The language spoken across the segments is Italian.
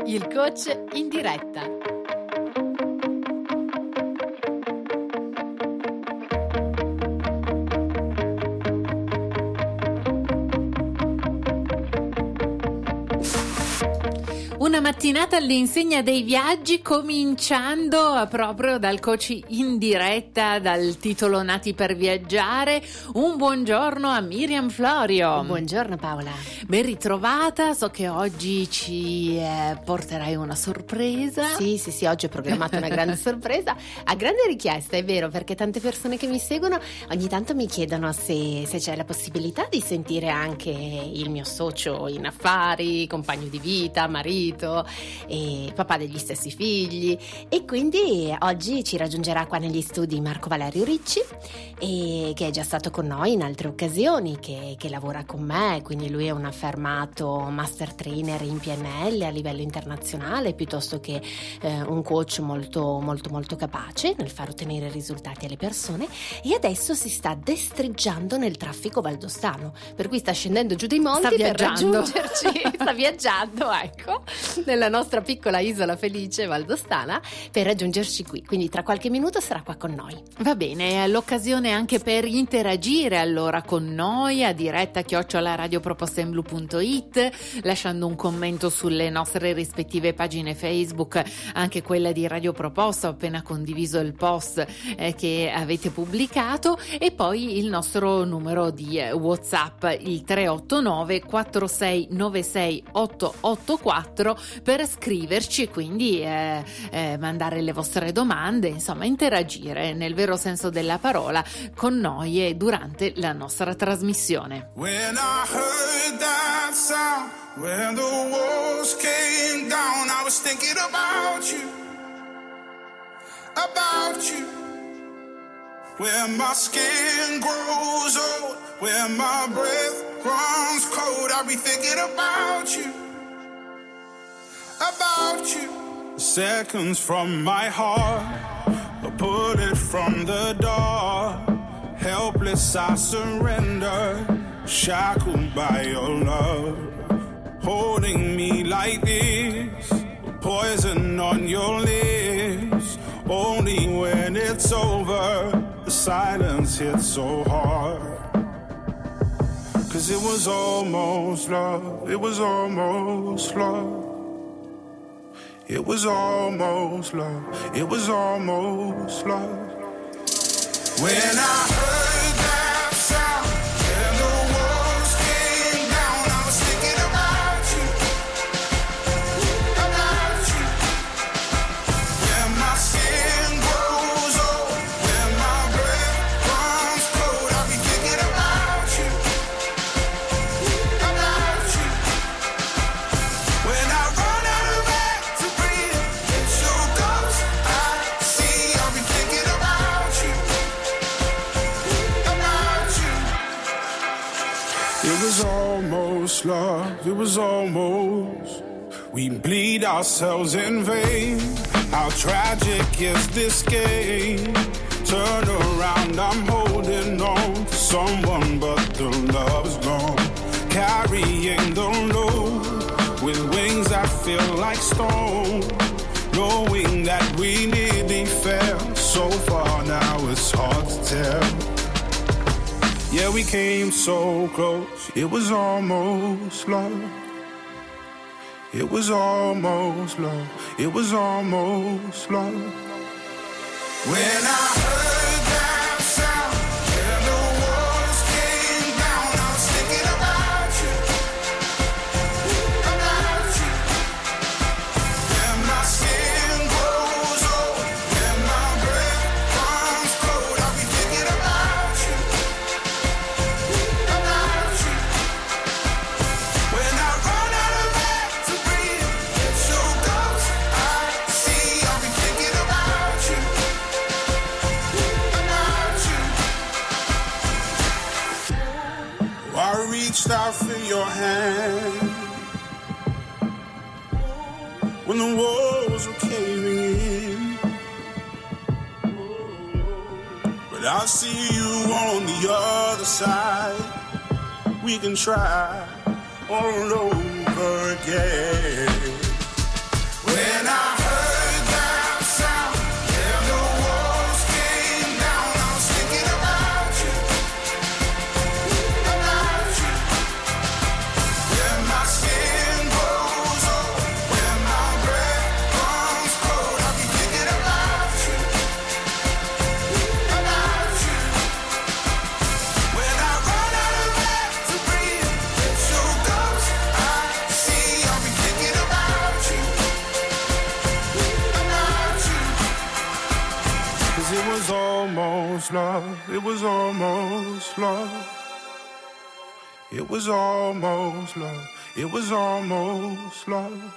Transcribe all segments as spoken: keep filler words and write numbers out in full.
Il coach in diretta. Una mattinata all'insegna dei viaggi, cominciando proprio dal coach in diretta, dal titolo Nati per viaggiare. Un buongiorno a Miriam Florio. Buongiorno Paola. Ben ritrovata, so che oggi ci eh, porterai una sorpresa. Sì, sì, sì, oggi ho programmato una grande sorpresa, a grande richiesta, è vero, perché tante persone che mi seguono ogni tanto mi chiedono se, se c'è la possibilità di sentire anche il mio socio in affari, compagno di vita, marito e papà degli stessi figli, e quindi oggi ci raggiungerà qua negli studi Marco Valerio Ricci, e che è già stato con noi in altre occasioni, che, che lavora con me, quindi lui è un affermato master trainer in P N L a livello internazionale, piuttosto che eh, un coach molto molto molto capace nel far ottenere risultati alle persone, e adesso si sta destreggiando nel traffico valdostano, per cui sta scendendo giù dei monti sta per viaggiando. raggiungerci, sta viaggiando, ecco, nella nostra piccola isola felice valdostana, per raggiungerci qui, quindi tra qualche minuto sarà qua con noi. Va bene, è l'occasione anche per interagire allora con noi a diretta chiocciola radioproposemblu punto it, lasciando un commento sulle nostre rispettive pagine Facebook, anche quella di Radio Proposta, ho appena condiviso il post eh, che avete pubblicato, e poi il nostro numero di eh, WhatsApp, il tre otto nove quattro sei nove sei otto otto quattro, per scriverci e quindi eh, eh, mandare le vostre domande, insomma interagire nel vero senso della parola con noi e durante la nostra trasmissione. When I heard that sound, when the walls came down, I was thinking about you, about you. When my skin grows old, when my breath runs cold, I'll be thinking about you, about you. Seconds from my heart, I put it from the door. Helpless I surrender, shackled by your love. Holding me like this, poison on your lips. Only when it's over, the silence hits so hard. Cause it was almost love, it was almost love. It was almost love, it was almost love. When I heard that sound, when the walls came down, I was thinking about you, about you. When my skin grows old, when my breath runs cold, I'll be thinking about you, about you. When I run out of air to breathe, it's your ghost I see, I'll be thinking about you. It was almost love, it was almost. We bleed ourselves in vain. How tragic is this game? Turn around, I'm holding on to someone, but the love is gone. Carrying the load with wings that feel like stone. Knowing that we nearly fell so far, now it's hard to tell. Yeah, we came so close, it was almost love. It was almost love, it was almost love. When I heard that sound, when the walls came down, I was thinking about you, about you. When my skin grows old, when my breath runs cold, I'll be thinking about you, about you. When I run out of air to breathe, it's your ghost I see, I'll be thinking about you, about you. I reached out for your hand when the walls were caving in, but I see you on the other side. We can try all over again. almost love. It was almost love. It was almost love. It was almost love.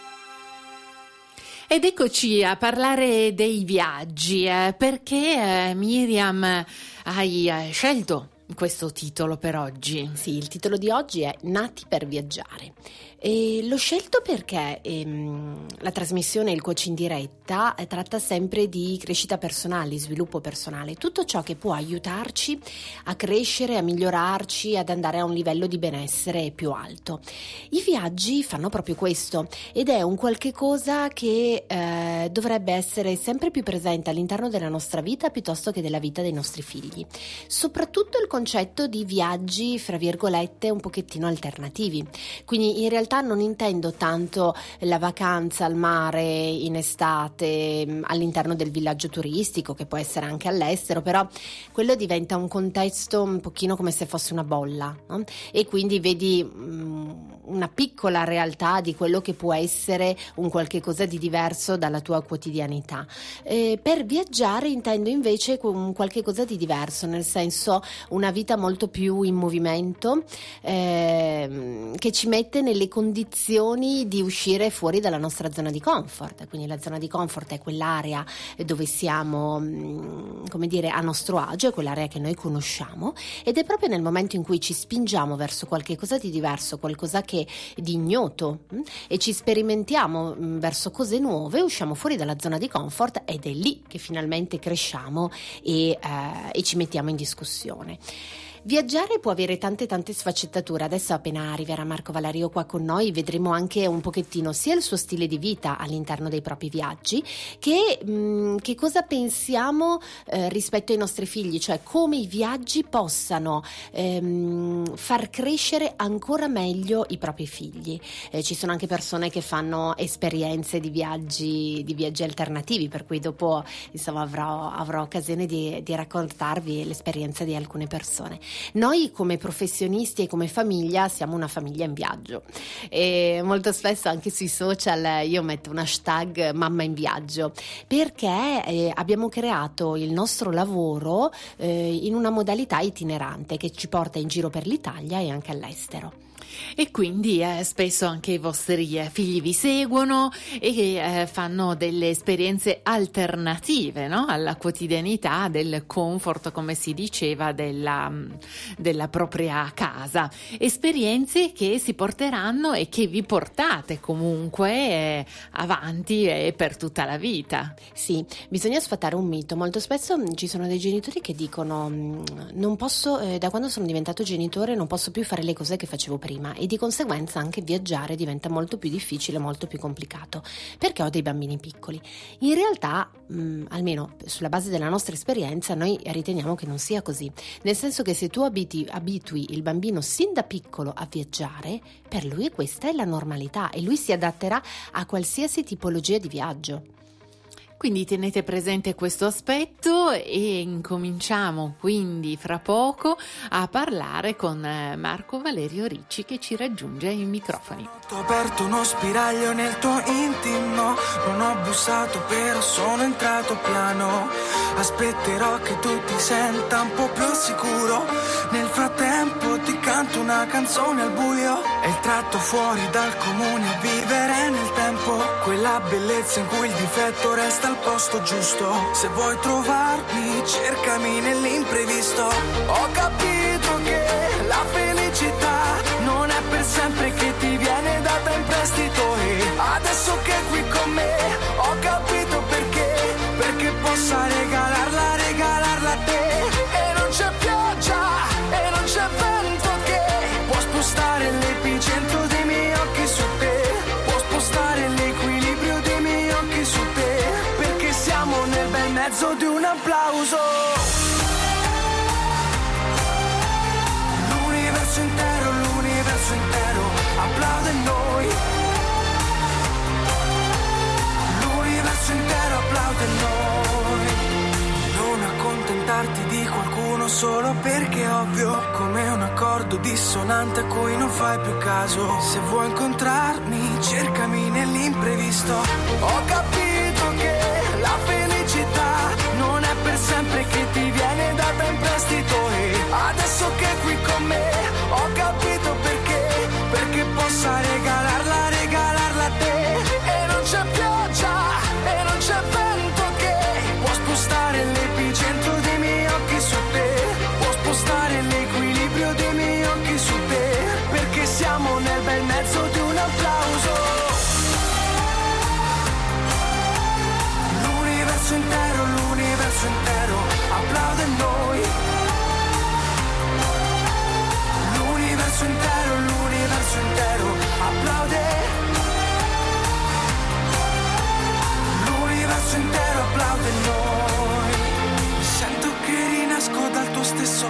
Ed eccoci a parlare dei viaggi, eh, perché eh, Miriam hai eh, scelto questo titolo per oggi? Sì, il titolo di oggi è Nati per viaggiare. E l'ho scelto perché ehm, la trasmissione Il Coach in Diretta eh, tratta sempre di crescita personale, sviluppo personale, tutto ciò che può aiutarci a crescere, a migliorarci, ad andare a un livello di benessere più alto. I viaggi fanno proprio questo ed è un qualche cosa che eh, dovrebbe essere sempre più presente all'interno della nostra vita piuttosto che della vita dei nostri figli. Soprattutto il concetto di viaggi, fra virgolette, un pochettino alternativi. Quindi in realtà non intendo tanto la vacanza al mare in estate all'interno del villaggio turistico, che può essere anche all'estero, però quello diventa un contesto un pochino come se fosse una bolla, no? E quindi vedi um, una piccola realtà di quello che può essere un qualche cosa di diverso dalla tua quotidianità. Eh, per viaggiare intendo invece un qualche cosa di diverso, nel senso una vita molto più in movimento, eh, che ci mette nelle condizioni di uscire fuori dalla nostra zona di comfort. Quindi la zona di comfort è quell'area dove siamo, come dire, a nostro agio, è quell'area che noi conosciamo, ed è proprio nel momento in cui ci spingiamo verso qualche cosa di diverso, qualcosa che di ignoto, e ci sperimentiamo verso cose nuove, usciamo fuori dalla zona di comfort ed è lì che finalmente cresciamo e, eh, e ci mettiamo in discussione. Viaggiare può avere tante tante sfaccettature. Adesso appena arriverà Marco Valerio qua con noi vedremo anche un pochettino sia il suo stile di vita all'interno dei propri viaggi che mh, che cosa pensiamo eh, rispetto ai nostri figli, cioè come i viaggi possano ehm, far crescere ancora meglio i propri figli. Eh, ci sono anche persone che fanno esperienze di viaggi di viaggi alternativi, per cui dopo insomma avrò, avrò occasione di, di raccontarvi l'esperienza di alcune persone. Noi come professionisti e come famiglia siamo una famiglia in viaggio e molto spesso anche sui social io metto un hashtag mamma in viaggio, perché eh, abbiamo creato il nostro lavoro eh, in una modalità itinerante che ci porta in giro per l'Italia e anche all'estero. E quindi eh, spesso anche i vostri eh, figli vi seguono e eh, fanno delle esperienze alternative, no? Alla quotidianità, del comfort, come si diceva, della, della propria casa. Esperienze che si porteranno e che vi portate comunque eh, avanti e per tutta la vita. Sì, bisogna sfatare un mito. Molto spesso ci sono dei genitori che dicono non posso, eh, da quando sono diventato genitore non posso più fare le cose che facevo prima, e di conseguenza anche viaggiare diventa molto più difficile, molto più complicato perché ho dei bambini piccoli. In realtà, mh, almeno sulla base della nostra esperienza, noi riteniamo che non sia così, nel senso che se tu abiti, abitui il bambino sin da piccolo a viaggiare, per lui questa è la normalità e lui si adatterà a qualsiasi tipologia di viaggio. Quindi tenete presente questo aspetto e incominciamo quindi fra poco a parlare con Marco Valerio Ricci che ci raggiunge ai microfoni. Ho aperto uno spiraglio nel tuo intimo, non ho bussato però sono entrato piano. Aspetterò che tu ti senta un po' più sicuro, nel frattempo ti canto una canzone al buio. È il tratto fuori dal comune a vivere nel tempo, quella bellezza in cui il difetto resta al posto giusto. Se vuoi trovarmi, cercami nell'imprevisto. Ho capito che la felicità non è per sempre, che ti viene data in prestito, e adesso che è qui con me ho capito perché, perché possa regalarla, regalarla a te. E non c'è pioggia e non c'è vento che può spostare l'epicentro dei miei occhi su te, può spostare l'equilibrio dei miei occhi su te, perché siamo nel bel mezzo di un applauso. L'universo intero, l'universo intero applaude noi. L'universo intero applaude noi. Non accontentarti di qualcuno solo perché è ovvio, come un accordo dissonante a cui non fai più caso. Se vuoi incontrarmi, cercami nell'imprevisto. Ho capito che la felicità non è per sempre, che ti viene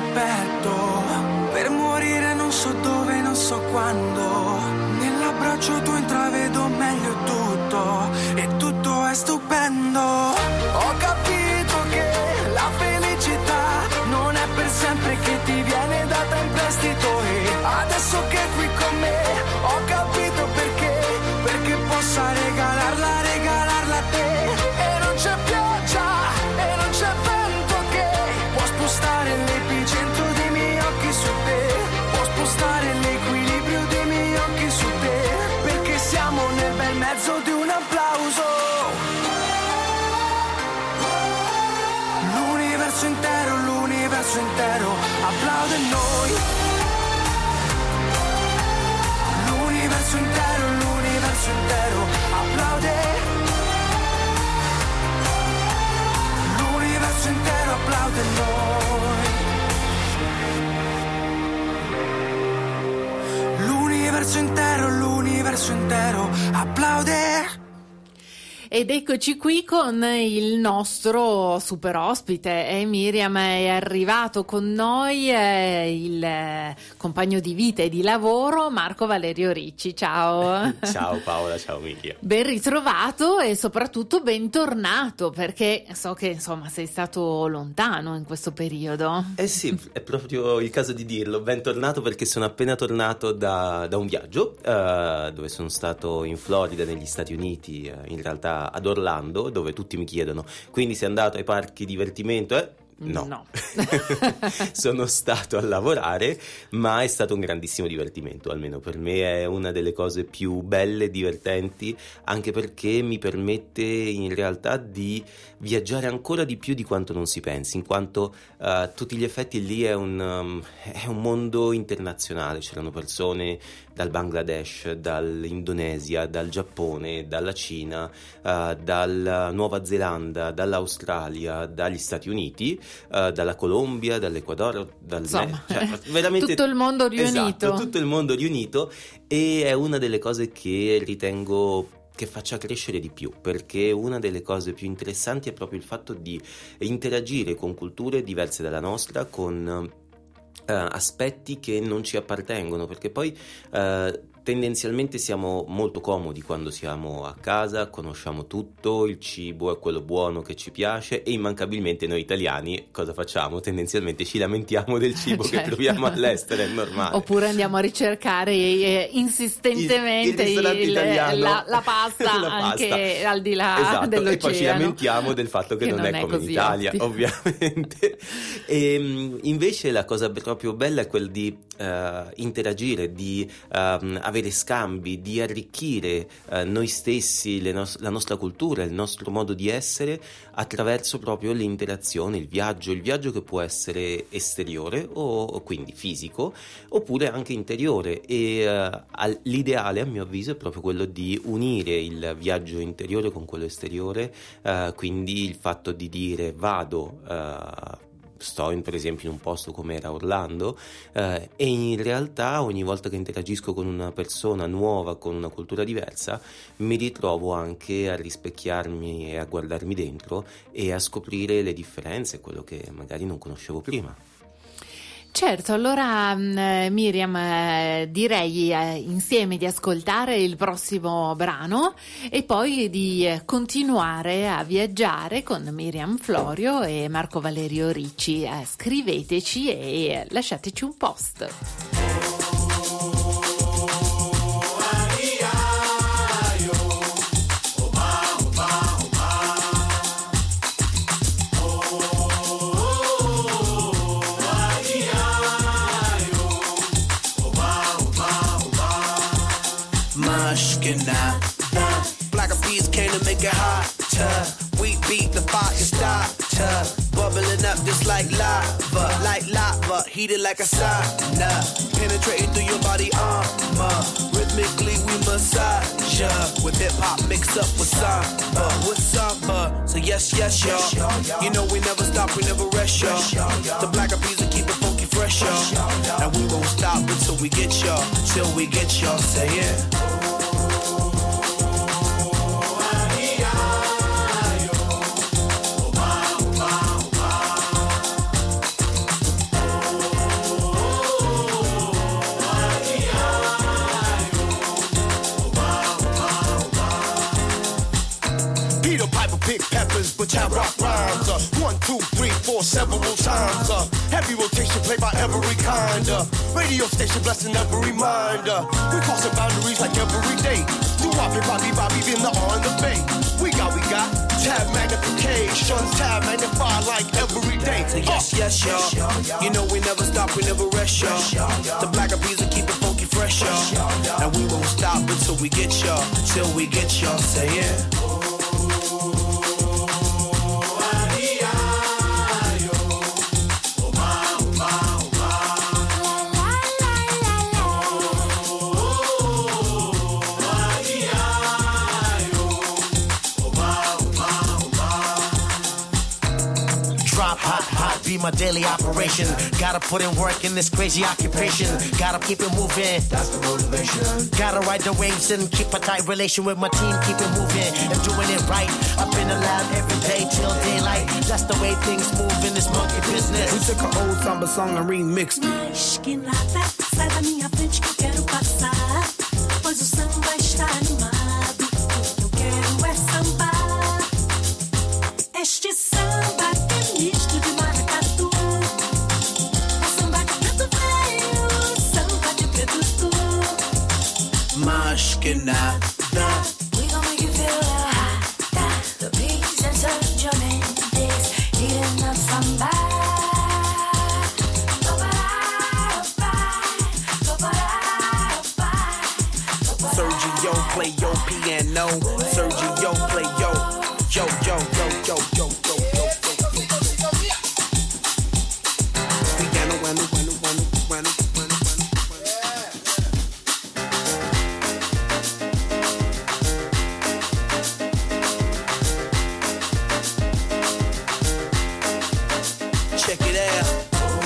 petto, per morire non so dove, non so quando. Nell'abbraccio tu intravedo meglio tutto e tutto è stupendo. Ho capito che la felicità non è per sempre, che ti viene data in prestito, e adesso che è qui con me ho capito perché, perché possa regalarla, regalarla a te. E non c'è pioggia e non c'è vento che può spostare l'epicentro dei miei occhi su te, può spostare l'equilibrio dei miei occhi su te, perché siamo nel bel mezzo di un applauso. L'universo intero, l'universo intero applaude noi. L'universo intero, l'universo intero applaude. L'universo intero applaude noi. L'universo intero, l'universo intero applaude. Ed eccoci qui con il nostro super ospite. Eh, Miriam, è arrivato con noi eh, il eh, compagno di vita e di lavoro Marco Valerio Ricci. Ciao. Ciao Paola, ciao Miriam. Ben ritrovato e soprattutto bentornato, perché so che insomma sei stato lontano in questo periodo. Eh sì, è proprio il caso di dirlo, bentornato, perché sono appena tornato da, da un viaggio uh, dove sono stato in Florida, negli Stati Uniti, uh, in realtà ad Orlando, dove tutti mi chiedono: quindi sei andato ai parchi divertimento? Eh? No, no. Sono stato a lavorare, ma è stato un grandissimo divertimento, almeno per me è una delle cose più belle e divertenti, anche perché mi permette in realtà di viaggiare ancora di più di quanto non si pensi, in quanto uh, a tutti gli effetti lì è un, um, è un mondo internazionale. C'erano persone dal Bangladesh, dall'Indonesia, dal Giappone, dalla Cina, uh, dalla Nuova Zelanda, dall'Australia, dagli Stati Uniti, uh, dalla Colombia, dall'Ecuador, dal Insomma, cioè, veramente tutto il mondo riunito. Esatto, tutto il mondo riunito, e è una delle cose che ritengo che faccia crescere di più, perché una delle cose più interessanti è proprio il fatto di interagire con culture diverse dalla nostra, con Uh, aspetti che non ci appartengono, perché poi uh, tendenzialmente siamo molto comodi quando siamo a casa, conosciamo tutto, il cibo è quello buono che ci piace, e immancabilmente noi italiani cosa facciamo? Tendenzialmente ci lamentiamo del cibo certo. che troviamo all'estero, è normale. Oppure andiamo a ricercare eh, insistentemente il, il il, italiano, la, la, pasta, la anche pasta al di là esatto. dell'oceano. E poi ci lamentiamo del fatto che, che non, non è come in Italia, ottimo. Ovviamente. E invece la cosa proprio bella è quella di uh, interagire, di uh, avere scambi, di arricchire uh, noi stessi, le nos- la nostra cultura, il nostro modo di essere, attraverso proprio l'interazione, il viaggio, il viaggio che può essere esteriore o, o quindi fisico, oppure anche interiore, e uh, al- l'ideale a mio avviso è proprio quello di unire il viaggio interiore con quello esteriore, uh, quindi il fatto di dire vado uh, sto in, per esempio in un posto come era Orlando eh, e in realtà ogni volta che interagisco con una persona nuova, con una cultura diversa, mi ritrovo anche a rispecchiarmi e a guardarmi dentro e a scoprire le differenze, quello che magari non conoscevo prima. Certo, allora Miriam, eh, direi eh, insieme di ascoltare il prossimo brano e poi di eh, continuare a viaggiare con Miriam Florio e Marco Valerio Ricci. Eh, scriveteci e lasciateci un post. Now. Black of bees came to make it hotter. We beat the fire starter, bubbling up just like lava, like lava, heated like a sauna, penetrating through your body armor. Rhythmically we massage ya, with hip hop mixed up with samba, with samba. So yes, yes, y'all. You know we never stop, we never rest, y'all. The Black of bees will keep it funky fresh, y'all. And we won't stop until we get y'all, till we get y'all. Say yeah. Peter Piper picked peppers, but I rock rhymes. Uh, one, two, three, four, several times. Uh, heavy rotation played by every kind. Uh, radio station blessing every mind. Uh, we crossing boundaries like every day. Do Bobby, Bobby, Bobby, in the on the bay. We got, we got tab magnification, tab magnify like every day. Yes, yes, y'all. You know we never stop, we never rest, y'all. The Black Eyed Peas will keep it funky fresh, y'all. And we won't stop until we get y'all, till we get y'all. Say yeah. Be my daily operation. Gotta put in work in this crazy occupation. Gotta keep it moving. That's the motivation. Gotta ride the waves and keep a tight relation with my team. Keep it moving and doing it right. Up in the lab every day till daylight. That's the way things move in this monkey business. We took an old samba song and remixed it. Mas que nada, sai da minha frente que eu quero passar. Pois o samba está animado. Eu quero é sambar. Este samba que é misto de maracatu. É samba de preto velho, samba de preto tu. Mas que nada. We gon' make you feel hot. The beats and Sergio Mendes eating up samba. Sergio play your piano. Sergio play yo, yo, yo, yo, yo, yo, yo, yo, yo, yo, yo, yo. Piano, piano, piano, piano, piano, piano, piano. Check it out.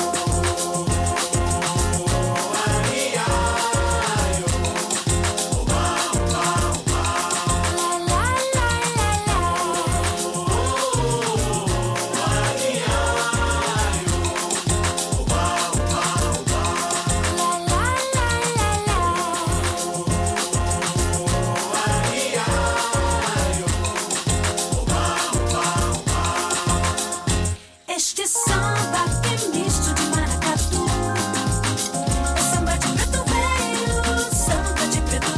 Este samba que é misto de maracatu. É samba de preto velho, samba de preto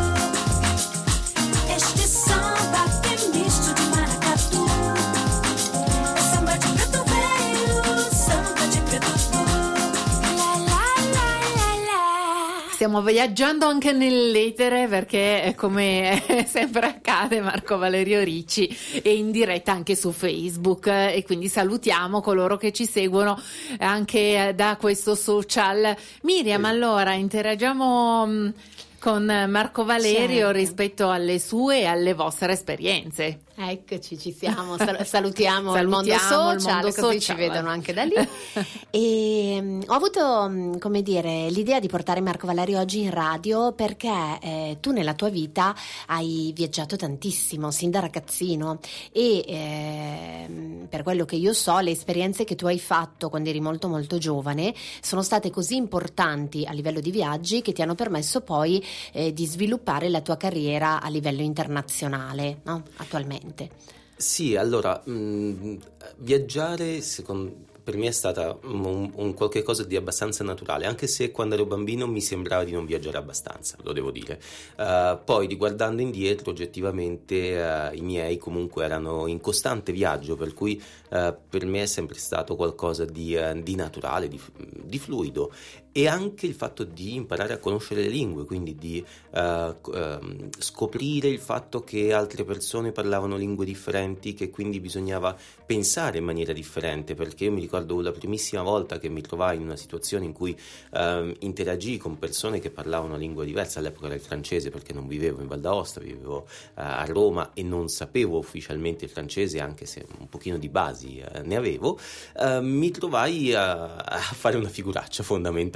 tu. Este samba que é misto de maracatu. É samba de preto velho, samba de preto tu. La la la la la. Stiamo viaggiando anche nell'etere perché, come sempre accade, Marco Valerio Ricci è in diretta anche su Facebook e quindi salutiamo coloro che ci seguono anche da questo social. Miriam, allora interagiamo con Marco Valerio, certo, rispetto alle sue e alle vostre esperienze. Eccoci, ci siamo, Sal- salutiamo, salutiamo il mondo social, il mondo così social. Ci vedono anche da lì. E um, ho avuto, um, come dire, l'idea di portare Marco Valerio oggi in radio perché eh, tu nella tua vita hai viaggiato tantissimo, sin da ragazzino, e eh, per quello che io so, le esperienze che tu hai fatto quando eri molto molto giovane sono state così importanti a livello di viaggi che ti hanno permesso poi eh, di sviluppare la tua carriera a livello internazionale, no? Attualmente. Sì, allora, mh, viaggiare secondo, per me è stata un, un qualche cosa di abbastanza naturale, anche se quando ero bambino mi sembrava di non viaggiare abbastanza, lo devo dire. Uh, poi riguardando indietro, oggettivamente uh, i miei comunque erano in costante viaggio, per cui uh, per me è sempre stato qualcosa di, uh, di naturale, di, di fluido. E anche il fatto di imparare a conoscere le lingue, quindi di uh, uh, scoprire il fatto che altre persone parlavano lingue differenti, che quindi bisognava pensare in maniera differente, perché io mi ricordo la primissima volta che mi trovai in una situazione in cui uh, interagii con persone che parlavano una lingua diversa. All'epoca era il francese, perché non vivevo in Val d'Aosta, vivevo uh, a Roma e non sapevo ufficialmente il francese, anche se un pochino di basi uh, ne avevo. Uh, mi trovai a, a fare una figuraccia fondamentalmente,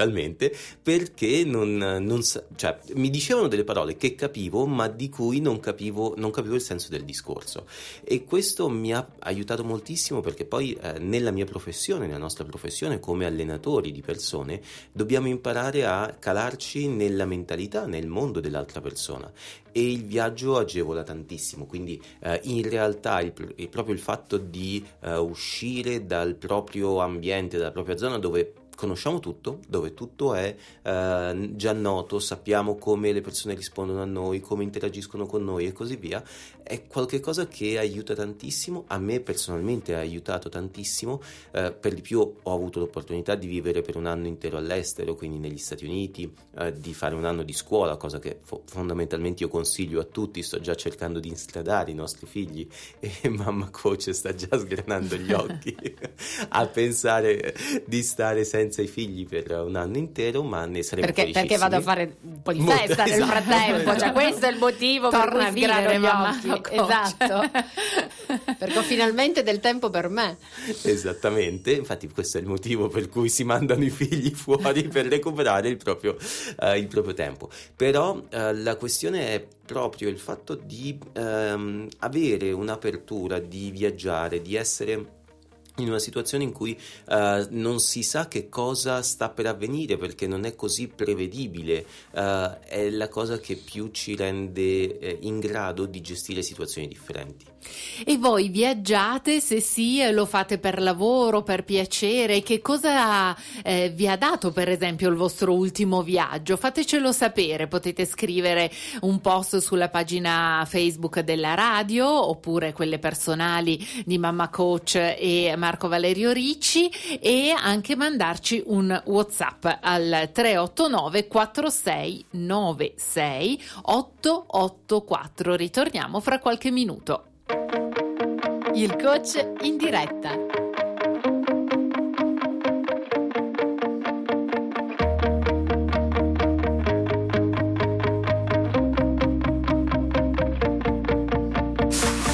fondamentalmente, perché non, non cioè, mi dicevano delle parole che capivo, ma di cui non capivo, non capivo il senso del discorso, e questo mi ha aiutato moltissimo, perché poi eh, nella mia professione, nella nostra professione come allenatori di persone, dobbiamo imparare a calarci nella mentalità, nel mondo dell'altra persona, e il viaggio agevola tantissimo. Quindi eh, in realtà il, il, proprio il fatto di eh, uscire dal proprio ambiente, dalla propria zona dove conosciamo tutto, dove tutto è eh, già noto, sappiamo come le persone rispondono a noi, come interagiscono con noi e così via, è qualcosa che aiuta tantissimo. A me personalmente ha aiutato tantissimo, eh, per di più ho avuto l'opportunità di vivere per un anno intero all'estero, quindi negli Stati Uniti, eh, di fare un anno di scuola, cosa che fo- fondamentalmente io consiglio a tutti. Sto già cercando di instradare i nostri figli, e Mamma Coach sta già sgranando gli occhi a pensare di stare senza senza i figli per un anno intero, ma ne saremo perché, felicissimi. perché vado a fare un po' di Molto, festa nel esatto. frattempo, cioè questo è il motivo Torna per a cui vivere, sgrano gli mamma, occhi. coach. Esatto, perché ho finalmente del tempo per me. Esattamente, infatti questo è il motivo per cui si mandano i figli fuori, per recuperare il proprio, uh, il proprio tempo. Però uh, la questione è proprio il fatto di um, avere un'apertura, di viaggiare, di essere in una situazione in cui uh, non si sa che cosa sta per avvenire, perché non è così prevedibile, uh, è la cosa che più ci rende eh, in grado di gestire situazioni differenti. E voi viaggiate? Se sì, lo fate per lavoro, per piacere? Che cosa eh, vi ha dato, per esempio, il vostro ultimo viaggio? Fatecelo sapere, potete scrivere un post sulla pagina Facebook della radio, oppure quelle personali di Mamma Coach e Marco Valerio Ricci, e anche mandarci un WhatsApp al tre otto nove quattro sei nove sei otto otto quattro. Ritorniamo fra qualche minuto. Il coach in diretta.